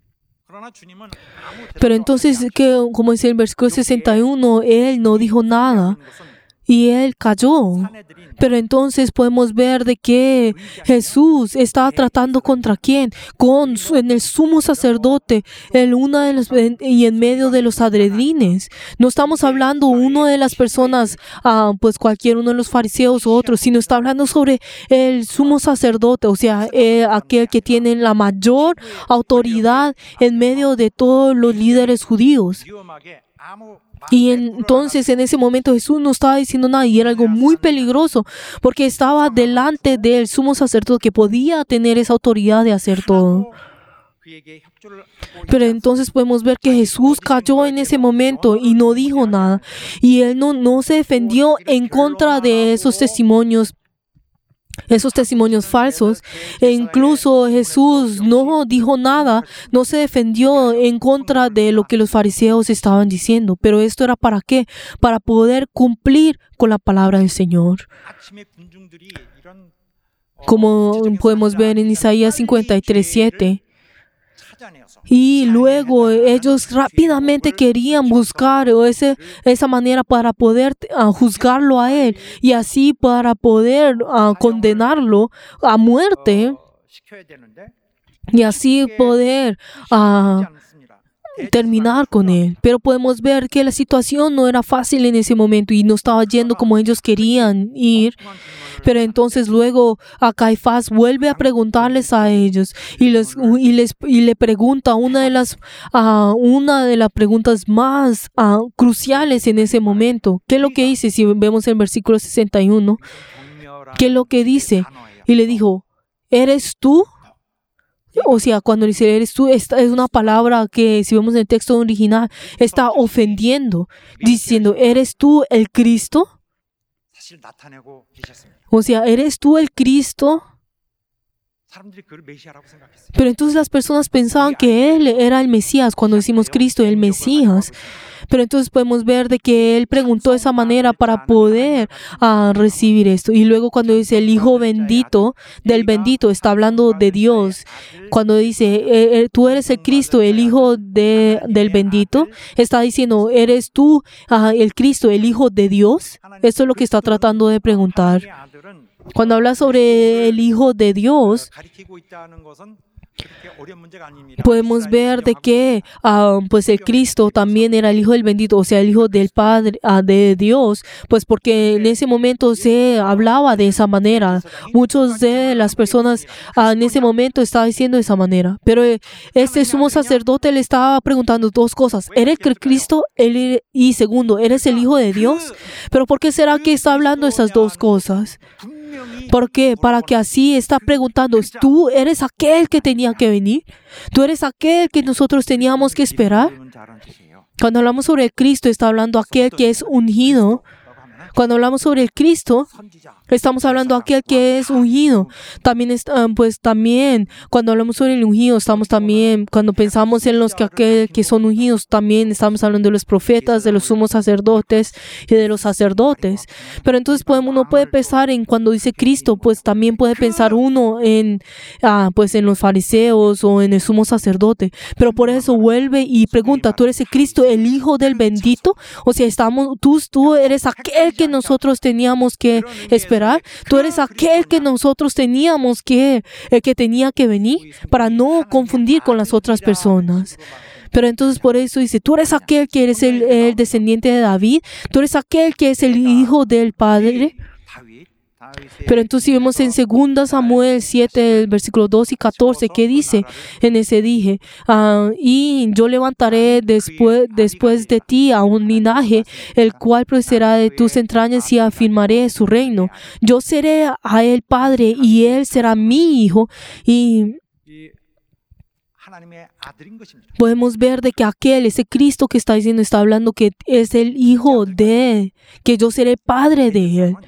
그러나 주님은 아무 Pero 대답도 entonces, 하지 않으시고 que, como dice el versículo sesenta y uno, Él no dijo nada 하는 것은 y Él cayó. 사내들인 Pero entonces podemos ver de que Jesús está tratando contra quién, con su- en el sumo sacerdote, el una de las, en- y en medio de los adredines. No estamos hablando uno de las personas, ah, pues cualquier uno de los fariseos o otros, sino está hablando sobre el sumo sacerdote, o sea, eh, aquel que tiene la mayor autoridad en medio de todos los líderes judíos. 위험하게 아무 Y entonces en ese momento Jesús no estaba diciendo nada y era algo muy peligroso porque estaba delante del sumo sacerdote que podía tener esa autoridad de hacer todo. 그에게 협조를 하고 Pero entonces podemos ver que Jesús cayó en ese momento y no dijo nada. Y Él no, no se defendió en contra de esos testimonios. Esos testimonios falsos, e incluso Jesús no dijo nada, no se defendió en contra de lo que los fariseos estaban diciendo. Pero esto era para qué? Para poder cumplir con la palabra del Señor. 아침에 군중들이 이런 어, Como 구체적인 podemos ver en 사자, Isaías 빨리 cincuenta y tres, siete. 찾아내어서 Y luego ellos rápidamente querían buscar ese, esa manera para poder uh, juzgarlo a él y así para poder uh, condenarlo a muerte 어, 시켜야 되는데 y así poder uh, 쉽지 않습니다. terminar con él. Pero podemos ver que la situación no era fácil en ese momento y no estaba yendo como ellos querían ir. Pero entonces luego a Caifás vuelve a preguntarles a ellos y les y les y le pregunta una de las uh, una de las preguntas más uh, cruciales en ese momento. ¿Qué es lo que dice? Si vemos el versículo sesenta y uno, ¿qué es lo que dice? Y le dijo, ¿eres tú? O sea, cuando dice eres tú, esta es una palabra que si vemos en el texto original está ofendiendo, diciendo, ¿eres tú el Cristo? 사실 나타내고 계셨습니다. O sea, ¿eres tú el Cristo? 사람들이 그를 메시아라고 생각했어요. Pero entonces las personas pensaban que Él era el Mesías cuando decimos Cristo, el Mesías. Pero entonces podemos ver de que Él preguntó de esa manera para poder uh, recibir esto. Y luego cuando dice el Hijo bendito del bendito, está hablando de Dios. Cuando dice, eh, eh, tú eres el Cristo, el Hijo de, del bendito, está diciendo, ¿eres tú uh, el Cristo, el Hijo de Dios? Esto es lo que está tratando de preguntar. Cuando habla sobre el Hijo de Dios, podemos ver de que uh, pues el Cristo también era el Hijo del bendito, o sea, el Hijo del Padre, uh, de Dios, pues porque en ese momento se hablaba de esa manera. Muchos de las personas uh, en ese momento estaban diciendo de esa manera. Pero eh, este sumo sacerdote le estaba preguntando dos cosas. ¿Eres el Cristo? Él, y segundo, ¿eres el Hijo de Dios? Pero ¿por qué será que está hablando esas dos cosas? ¿Por qué? Para que así está preguntando, ¿tú eres aquel que tenía que venir? ¿Tú eres aquel que nosotros teníamos que esperar? Cuando hablamos sobre el Cristo, está hablando aquel que es ungido. Cuando hablamos sobre el Cristo, estamos hablando de aquel que es ungido. También, está, pues también, cuando hablamos sobre el ungido, estamos también, cuando pensamos en los que, aquel que son ungidos, también estamos hablando de los profetas, de los sumos sacerdotes y de los sacerdotes. Pero entonces podemos, uno puede pensar en cuando dice Cristo, pues también puede pensar uno en, ah, pues en los fariseos o en el sumo sacerdote. Pero por eso vuelve y pregunta, ¿tú eres el Cristo, el Hijo del bendito? O sea, estamos, tú, tú eres aquel que nosotros teníamos que esperar. Tú eres aquel que nosotros teníamos que, el que tenía que venir para no confundir con las otras personas. Pero entonces por eso dice, tú eres aquel que eres el, el descendiente de David, tú eres aquel que es el hijo del Padre. Pero entonces si vemos en dos Samuel siete, versículos dos y catorce, ¿qué dice? En ese dije, uh, y yo levantaré después, después de ti a un linaje, el cual procederá de tus entrañas y afirmaré su reino. Yo seré a él padre y él será mi hijo. Y podemos ver de que aquel, ese Cristo que está diciendo, está hablando que es el hijo de él, que yo seré padre de él.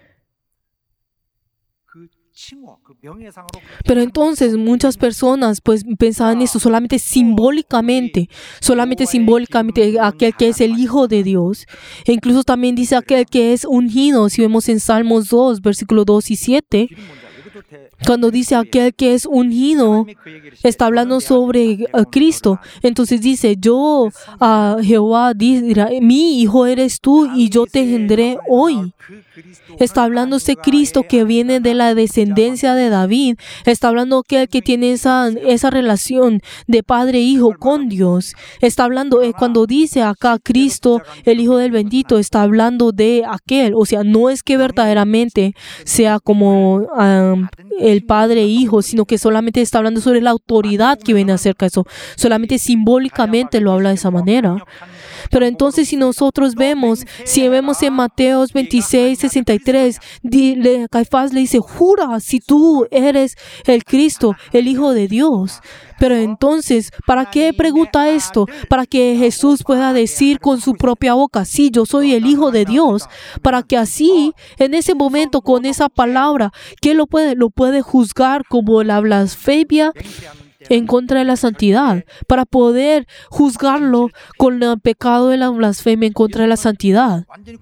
Pero entonces muchas personas pues pensaban esto solamente simbólicamente, solamente simbólicamente aquel que es el Hijo de Dios. E incluso también dice aquel que es ungido, si vemos en Salmos dos, versículos dos y siete. Cuando dice aquel que es ungido, está hablando sobre uh, Cristo. Entonces dice, yo, uh, Jehová dirá, mi hijo eres tú y yo te engendré hoy. Está hablando de Cristo que viene de la descendencia de David. Está hablando de aquel que tiene esa, esa relación de padre e hijo con Dios. Está hablando, eh, cuando dice acá Cristo, el Hijo del Bendito, está hablando de aquel. O sea, no es que verdaderamente sea como um, el padre e hijo, sino que solamente está hablando sobre la autoridad que viene acerca de eso. Solamente simbólicamente lo habla de esa manera. Pero entonces si nosotros vemos, si vemos en Mateo veintiséis, sesenta y tres, dile, Caifás le dice, jura si tú eres el Cristo, el Hijo de Dios. Pero entonces, ¿para qué pregunta esto? Para que Jesús pueda decir con su propia boca, sí, yo soy el Hijo de Dios. Para que así, en ese momento, con esa palabra, ¿qué lo puede? Lo puede juzgar como la blasfemia en contra de la santidad, para poder juzgarlo con el pecado de la blasfemia en contra de la santidad.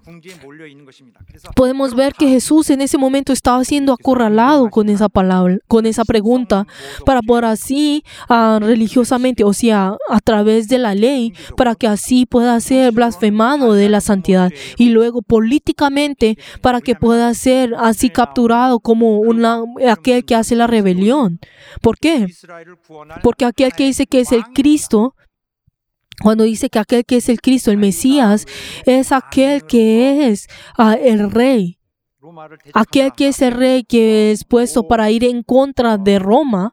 Podemos ver que Jesús en ese momento estaba siendo acorralado con esa palabra, con esa pregunta, para poder así uh, religiosamente, o sea, a través de la ley, para que así pueda ser blasfemado de la santidad, y luego políticamente para que pueda ser así capturado como una, aquel que hace la rebelión. ¿Por qué? Porque aquel que dice que es el Cristo, cuando dice que aquel que es el Cristo, el Mesías, es aquel que es uh, el Rey. Aquel que es el Rey que es puesto para ir en contra de Roma.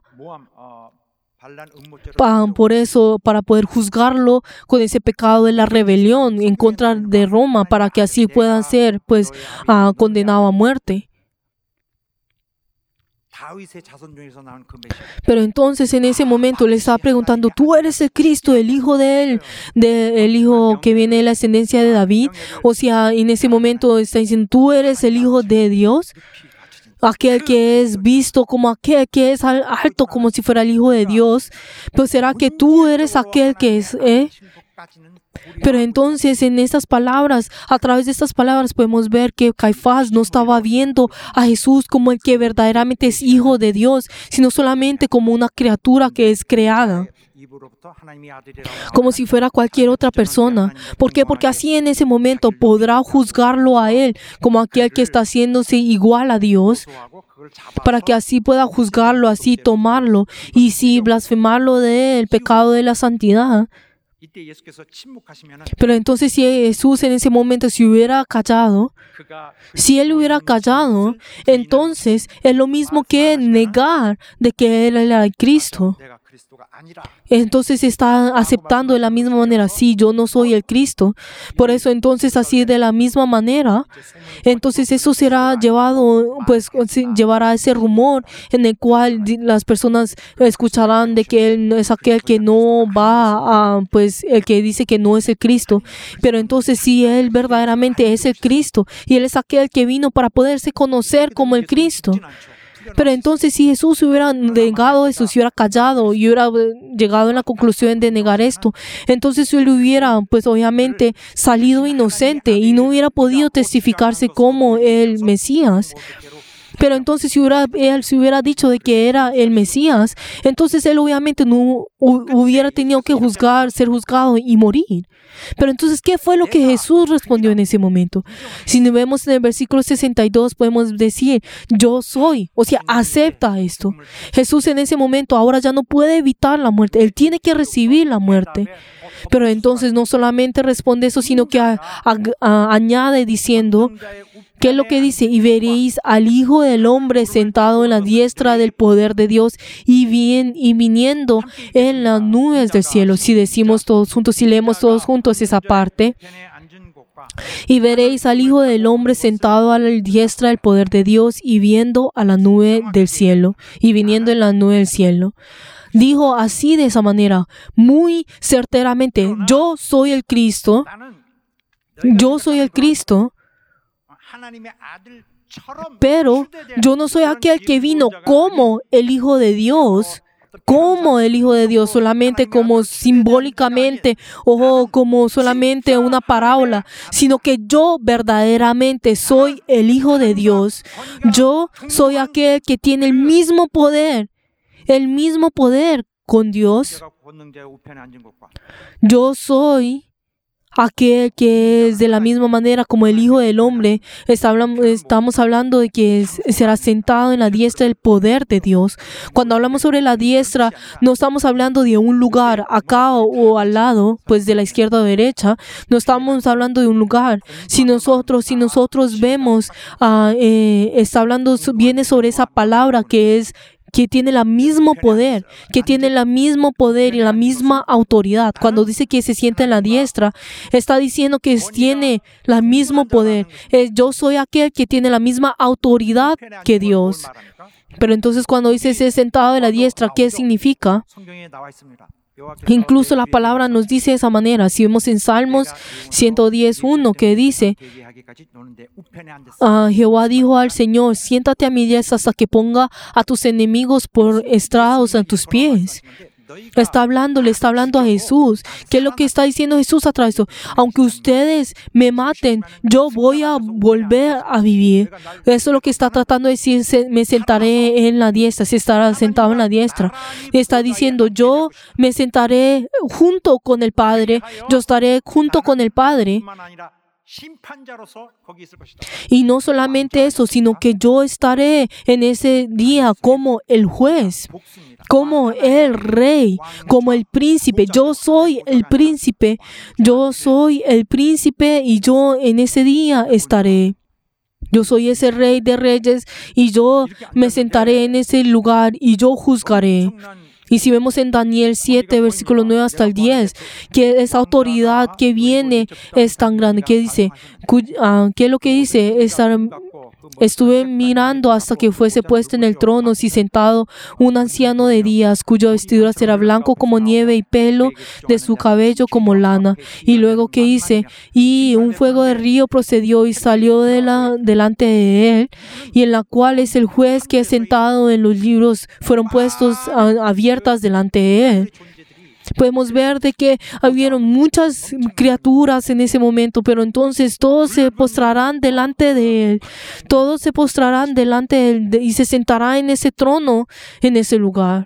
Uh, por eso, para poder juzgarlo con ese pecado de la rebelión en contra de Roma, para que así puedan ser pues uh, condenado a muerte. Pero entonces en ese momento le estaba preguntando, ¿tú eres el Cristo, el hijo de él, de, el hijo que viene de la ascendencia de David? O sea, en ese momento está diciendo, ¿tú eres el hijo de Dios? Aquel que es visto como aquel que es alto como si fuera el hijo de Dios. Pues ¿será que tú eres aquel que es? ¿eh? Pero entonces en estas palabras, a través de estas palabras podemos ver que Caifás no estaba viendo a Jesús como el que verdaderamente es hijo de Dios, sino solamente como una criatura que es creada, como si fuera cualquier otra persona. ¿Por qué? Porque así en ese momento podrá juzgarlo a él como aquel que está haciéndose igual a Dios, para que así pueda juzgarlo, así tomarlo y sí blasfemarlo del pecado de la santidad. Pero entonces si Jesús en ese momento se hubiera callado, si Él hubiera callado, entonces es lo mismo que negar de que Él era el Cristo. Entonces está aceptando de la misma manera, sí, yo no soy el Cristo. Por eso entonces así de la misma manera, entonces eso será llevado, pues llevará ese rumor en el cual las personas escucharán de que Él es aquel que no va a, pues el que dice que no es el Cristo. Pero entonces sí, Él verdaderamente es el Cristo y Él es aquel que vino para poderse conocer como el Cristo. Pero entonces si Jesús hubiera negado eso, si hubiera callado y hubiera llegado a la conclusión de negar esto, entonces Él hubiera pues obviamente salido inocente y no hubiera podido testificarse como el Mesías. Pero entonces si hubiera, Él se hubiera dicho de que era el Mesías, entonces Él obviamente no hubiera tenido que juzgar, ser juzgado y morir. Pero entonces, ¿qué fue lo que Jesús respondió en ese momento? Si nos vemos en el versículo sesenta y dos, podemos decir, yo soy. O sea, acepta esto. Jesús en ese momento ahora ya no puede evitar la muerte. Él tiene que recibir la muerte. Pero entonces no solamente responde eso, sino que a, a, a, añade diciendo, ¿qué es lo que dice? Y veréis al Hijo del Hombre sentado en la diestra del poder de Dios y, bien, y viniendo en las nubes del cielo. Si decimos todos juntos, si leemos todos juntos esa parte. Y veréis al Hijo del Hombre sentado a la diestra del poder de Dios y viendo a la nube del cielo. Y viniendo en la nube del cielo. Dijo así de esa manera, muy certeramente, yo soy el Cristo. Yo soy el Cristo. Pero yo no soy aquel que vino como el Hijo de Dios. como el Hijo de Dios, solamente como simbólicamente o como solamente una parábola, sino que yo verdaderamente soy el Hijo de Dios. Yo soy aquel que tiene el mismo poder, el mismo poder con Dios. Yo soy aquel que es de la misma manera como el Hijo del Hombre. Estamos hablando de que será sentado en la diestra del poder de Dios. Cuando hablamos sobre la diestra, no estamos hablando de un lugar acá o, o al lado, pues de la izquierda o derecha. No estamos hablando de un lugar. Si nosotros, si nosotros vemos, uh, eh, está hablando, viene sobre esa palabra que es que tiene el mismo poder, que tiene el mismo poder y la misma autoridad. Cuando dice que se sienta en la diestra, está diciendo que tiene el mismo poder. Yo soy aquel que tiene la misma autoridad que Dios. Pero entonces cuando dice ser sentado en la diestra, ¿qué significa? Incluso la palabra nos dice de esa manera. Si vemos en Salmos ciento diez uno que dice, uh, Jehová dijo al Señor, siéntate a mi diestra hasta que ponga a tus enemigos por estrados a tus pies. Está hablando, le está hablando a Jesús. ¿Qué es lo que está diciendo Jesús a través de eso? Aunque ustedes me maten, yo voy a volver a vivir. Eso es lo que está tratando de decir, me sentaré en la diestra, se estará sentado en la diestra. Está diciendo, yo me sentaré junto con el Padre, yo estaré junto con el Padre. Y no solamente eso, sino que yo estaré en ese día como el juez, como el rey, como el príncipe. Yo soy el príncipe, yo soy el príncipe y yo en ese día estaré. Yo soy ese rey de reyes y yo me sentaré en ese lugar y yo juzgaré. Y si vemos en Daniel siete, versículo nueve hasta el diez, que esa autoridad que viene es tan grande. ¿Qué dice? ¿Qué es lo que dice? Estar, estuve mirando hasta que fuese puesto en el trono y sentado un anciano de días, cuya vestidura será blanco como nieve y pelo de su cabello como lana. Y luego, ¿qué dice? Y un fuego de río procedió y salió de la, delante de él, y en la cual es el juez que sentado en los libros fueron puestos a, abiertos delante de él. Podemos ver de que hubieron muchas criaturas en ese momento, pero entonces todos se postrarán delante de él. Todos se postrarán delante de él y se sentará en ese trono, en ese lugar.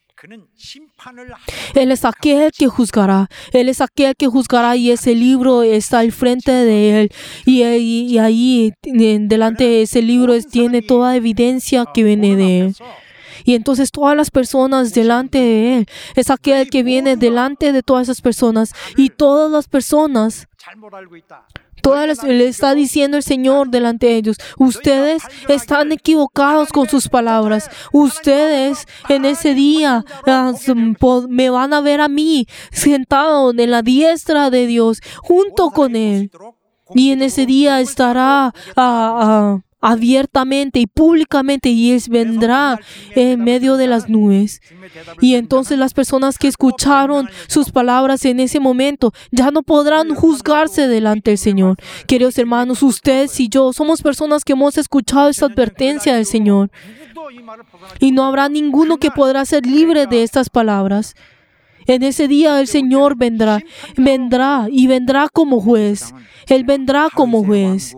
Él es aquel que juzgará. Él es aquel que juzgará y ese libro está al frente de él. Y, y, y ahí, delante de ese libro, tiene toda evidencia que viene de él. Y entonces todas las personas delante de él, es aquel que viene delante de todas esas personas. Y todas las personas, todas las, le está diciendo el Señor delante de ellos, ustedes están equivocados con sus palabras. Ustedes en ese día uh, me van a ver a mí sentado en la diestra de Dios junto con él. Y en ese día estará uh, uh, abiertamente y públicamente, y Él vendrá en medio de las nubes. Y entonces las personas que escucharon sus palabras en ese momento ya no podrán juzgarse delante del Señor. Queridos hermanos, ustedes y yo somos personas que hemos escuchado esta advertencia del Señor, y no habrá ninguno que podrá ser libre de estas palabras. En ese día el Señor vendrá, vendrá y vendrá como juez. Él vendrá como juez.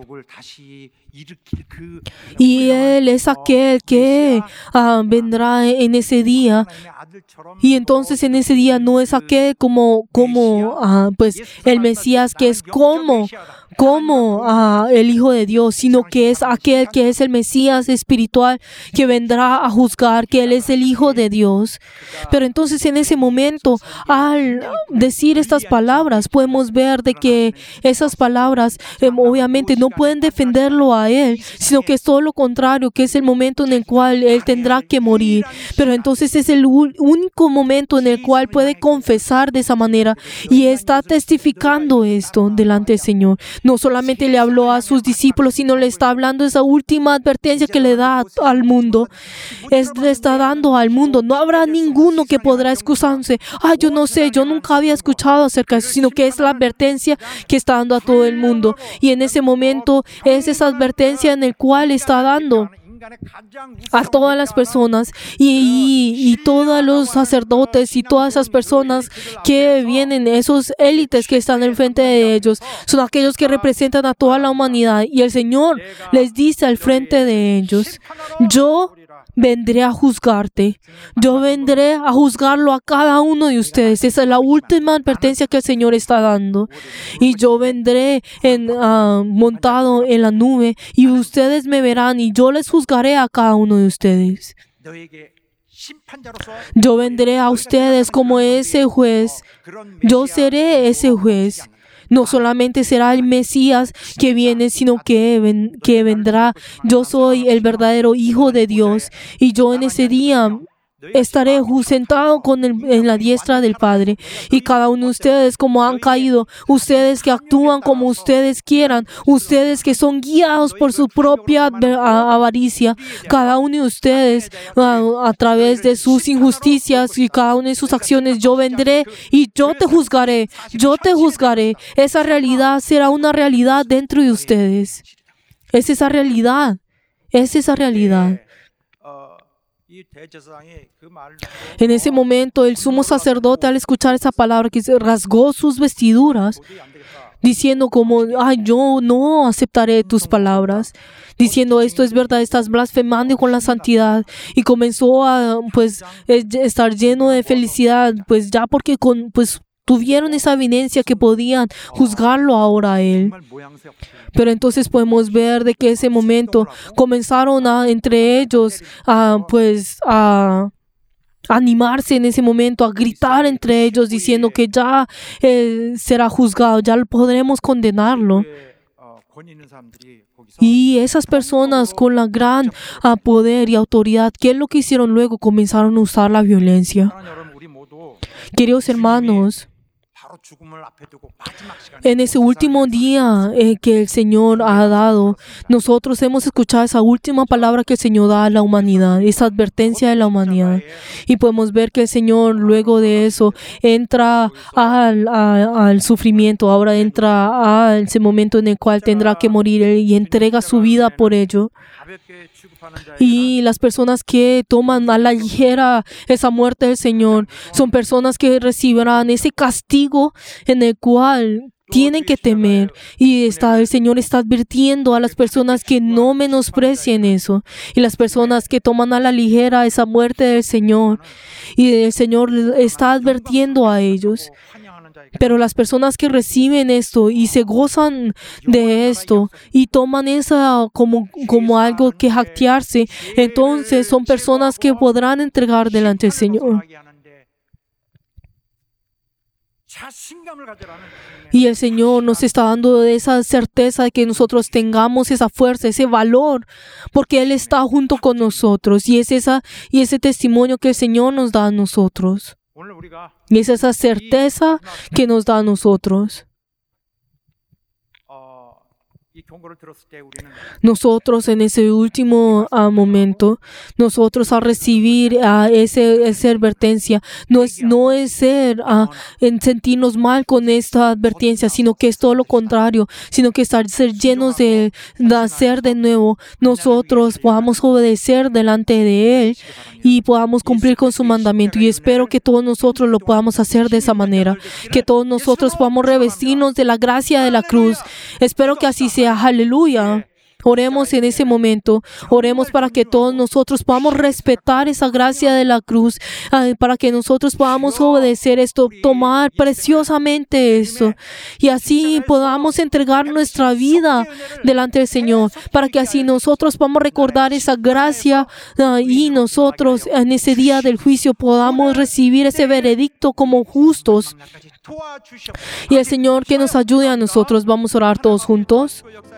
Y Él es aquel que uh, vendrá en ese día. Y entonces en ese día no es aquel como, como uh, pues el Mesías que es como, como uh, el Hijo de Dios, sino que es aquel que es el Mesías espiritual que vendrá a juzgar, que Él es el Hijo de Dios. Pero entonces en ese momento, al decir estas palabras, podemos ver de que esas palabras eh, obviamente no pueden defenderlo a Él, sino que es todo lo contrario, que es el momento en el cual Él tendrá que morir. Pero entonces es el único momento en el cual puede confesar de esa manera, y está testificando esto delante del Señor. No solamente le habló a sus discípulos, sino le está hablando esa última advertencia que le da al mundo. Es, le está dando al mundo. No habrá ninguno que podrá excusarse. Ah, yo no sé, yo nunca había escuchado acerca de eso, sino que es la advertencia que está dando a todo el mundo. Y en ese momento es esa advertencia en el cual está dando a todas las personas y, y, y todos los sacerdotes y todas esas personas que vienen, esos élites que están enfrente de ellos, son aquellos que representan a toda la humanidad. Y el Señor les dice al frente de ellos: yo vendré a juzgarte. Yo vendré a juzgarlo a cada uno de ustedes. Esa es la última advertencia que el Señor está dando. Y yo vendré en, uh, montado en la nube y ustedes me verán y yo les juzgaré a cada uno de ustedes. Yo vendré a ustedes como ese juez. Yo seré ese juez. No solamente será el Mesías que viene, sino que, ven, que vendrá. Yo soy el verdadero Hijo de Dios. Y yo en ese día estaré sentado con el, en la diestra del Padre. Y cada uno de ustedes, como han caído, ustedes que actúan como ustedes quieran, ustedes que son guiados por su propia avaricia, cada uno de ustedes a, a través de sus injusticias y cada una de sus acciones, yo vendré y yo te juzgaré, yo te juzgaré. Esa realidad será una realidad dentro de ustedes. Es esa realidad, es esa realidad. En ese momento, el sumo sacerdote, al escuchar esa palabra, que rasgó sus vestiduras, diciendo como, ay, yo no aceptaré tus palabras, diciendo, esto es verdad, estás blasfemando con la santidad, y comenzó a, pues, estar lleno de felicidad, pues, ya porque con, pues, tuvieron esa evidencia que podían juzgarlo ahora a él. Pero entonces podemos ver de que ese momento comenzaron a, entre ellos, a, pues, a animarse en ese momento, a gritar entre ellos, diciendo que ya eh, será juzgado, ya podremos condenarlo. Y esas personas con la gran uh, poder y autoridad, ¿qué es lo que hicieron luego? Comenzaron a usar la violencia. Queridos hermanos, en ese último día eh, que el Señor ha dado, nosotros hemos escuchado esa última palabra que el Señor da a la humanidad, esa advertencia de la humanidad. Y podemos ver que el Señor luego de eso entra al, a, al sufrimiento, ahora entra a ese momento en el cual tendrá que morir y entrega su vida por ello. Y las personas que toman a la ligera esa muerte del Señor son personas que recibirán ese castigo en el cual tienen que temer. Y está, el Señor está advirtiendo a las personas que no menosprecien eso. Y las personas que toman a la ligera esa muerte del Señor. Y el Señor está advirtiendo a ellos. Pero las personas que reciben esto y se gozan de esto y toman eso como, como algo que jactarse, entonces son personas que podrán entregar delante del Señor. Y el Señor nos está dando esa certeza de que nosotros tengamos esa fuerza, ese valor, porque Él está junto con nosotros. Y es esa, y ese testimonio que el Señor nos da a nosotros. Y es esa certeza que nos da a nosotros. Nosotros en ese último uh, momento, nosotros al recibir uh, ese, esa advertencia, no es, no es ser, uh, en sentirnos mal con esta advertencia, sino que es todo lo contrario, sino que estar ser llenos de nacer de nuevo, nosotros podamos obedecer delante de Él y podamos cumplir con su mandamiento. Y espero que todos nosotros lo podamos hacer de esa manera, que todos nosotros podamos revestirnos de la gracia de la cruz. Espero que así sea. Aleluya. Oremos en ese momento. Oremos para que todos nosotros podamos respetar esa gracia de la cruz, uh, para que nosotros podamos obedecer esto, tomar preciosamente esto, y así podamos entregar nuestra vida delante del Señor, para que así nosotros podamos recordar esa gracia uh, y nosotros en ese día del juicio podamos recibir ese veredicto como justos. Y el Señor que nos ayude a nosotros. Vamos a orar todos juntos.